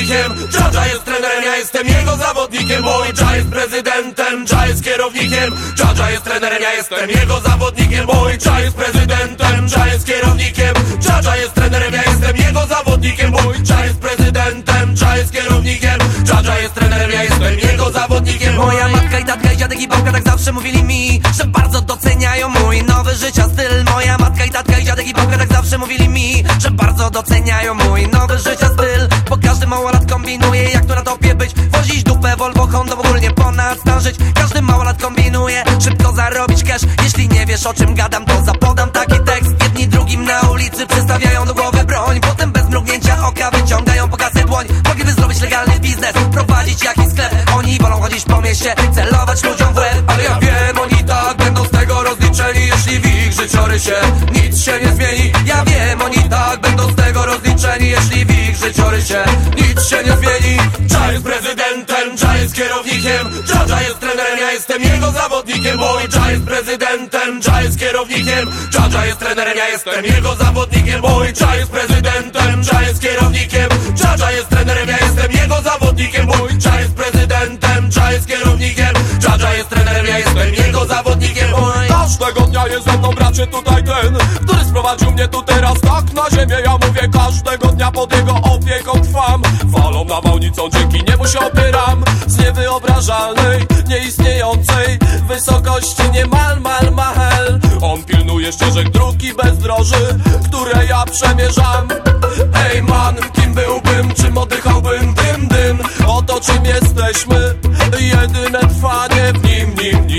kierownikiem, Dżadża jest trenerem, ja jestem jego zawodnikiem. Mój Dża jest prezydentem, Dża jest kierownikiem, Dżadża jest trenerem, ja jestem jego zawodnikiem. Mój Dża jest prezydentem, Dża jest kierownikiem, Dżadża jest trenerem, ja jestem jego zawodnikiem. Mój Dża jest prezydentem, Dża jest kierownikiem, Dżadża jest trenerem, ja jestem jego zawodnikiem. Moja matka i tatka i dziadek i babka tak zawsze mówili mi, że bardzo doceniają mój nowy życia styl. Moja matka i tatka i dziadek i babka tak zawsze mówili mi, że bardzo doceniają mój nowy życia styl. Bo każdy małolat kombinuje, jak tu na topie być, wozić dupę, Volvo, Hondą, ogólnie ponad stan żyć. Każdy małolat kombinuje, szybko zarobić cash. Jeśli nie wiesz, o czym gadam, to zapodam taki tekst. Jedni drugim na ulicy przestawiają do głowy broń, potem bez mrugnięcia oka wyciągają po kasę dłoń. Mogliby zrobić legalny biznes, prowadzić jakiś sklep. Oni wolą chodzić po mieście, celować ludziom w łeb. Ale ja wiem, oni tak będą z tego rozliczeni, jeśli w ich życiorysie nic się nie zmieni. Ja wiem, oni tak będą z tego rozliczeni, jeśli w ich życiorysie nic się nie zmieni. Dża jest prezydentem, Dża jest kierownikiem, Dżadża jest trenerem, ja jestem jego zawodnikiem. Mój Dża jest prezydentem, Dża jest kierownikiem, Dżadża jest trenerem, ja jestem jego zawodnikiem. Mój Dża jest prezydentem, Dża jest kierownikiem, Dżadża jest trenerem, ja jestem jego zawodnikiem. Mój Dża jest prezydentem, Dża jest kierownikiem, Dżadża jest trenerem, ja jestem jego zawodnikiem. Każdego dnia jest ze mną bracie tutaj ten, który sprowadził mnie tu teraz tak na ziemię. Ja mówię, każdego dnia pod jego opieką trwam. Falą nawałnicą, dzięki niemu się opieram. Z niewyobrażalnej, nieistniejącej wysokości niemal mahel. On pilnuje ścieżek dróg i bezdroży, które ja przemierzam. Ej man, kim byłbym, czym oddychałbym dym. Oto czym jesteśmy, jedyne trwanie w nim.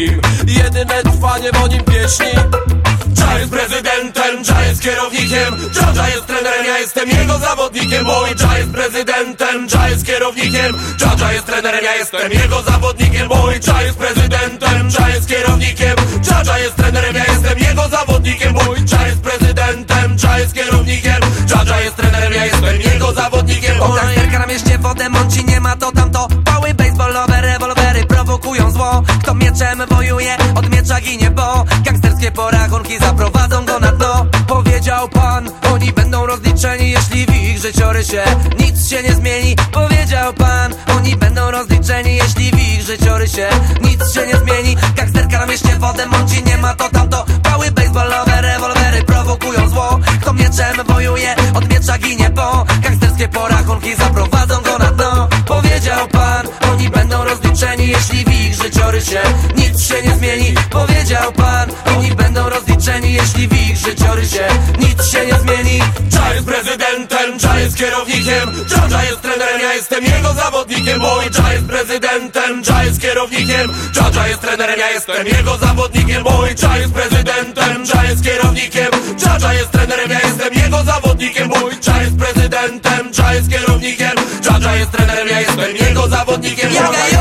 Jedyne trwanie w nim pieśni. Dża jest prezydentem, Dża jest kierownikiem, Dżadża jest trenerem, ja jestem jego zawodnikiem. Mój Dża jest prezydentem, Dża jest kierownikiem, Dżadża jest trenerem, ja jestem jego zawodnikiem. Mój Dża jest prezydentem, Dża jest kierownikiem, Dżadża jest trenerem, ja jestem jego zawodnikiem. Mój Dża jest prezydentem, Dża jest kierownikiem, Dżadża jest trenerem, ja jestem jego zawodnikiem. Gangsterka na mieście, wodę mąci, nie ma to tamto. Pały baseballowe, rewolwery prowokują zło. Kto mieczem wojuje, od miecza ginie, bo gangsterskie porachunki zaprowadzą go na dno. Powiedział pan, oni będą rozliczeni, jeśli w ich życiorysie nic się nie zmieni. Powiedział pan, oni będą rozliczeni, jeśli w ich życiorysie nic się nie zmieni. Gangsterka na mieście, wodę mąci, nie ma to tamto. Pały baseballowe, rewolwery prowokują zło. Kto mieczem wojuje, od miecza ginie, bo gangsterskie porachunki zaprowadzą go na dno. Powiedział pan, oni będą rozliczeni, jeśli w ich życiorysie nic się nie zmieni. Powiedział pan, oni będą rozliczeni, jeśli w ich życiorysie nic się nie zmieni. Dża jest prezydentem, Dża jest kierownikiem, Dżadża jest trenerem, ja jestem jego zawodnikiem. Mój Dża jest prezydentem, Dża jest kierownikiem, Dżadża jest trenerem, ja jestem jego zawodnikiem. Mój Dża jest prezydentem, Dża jest kierownikiem, Dżadża jest trenerem, ja jestem jego zawodnikiem. Mój Dża jest prezydentem, Dża jest kierownikiem, Dżadża jest trenerem, ja jestem jego zawodnikiem.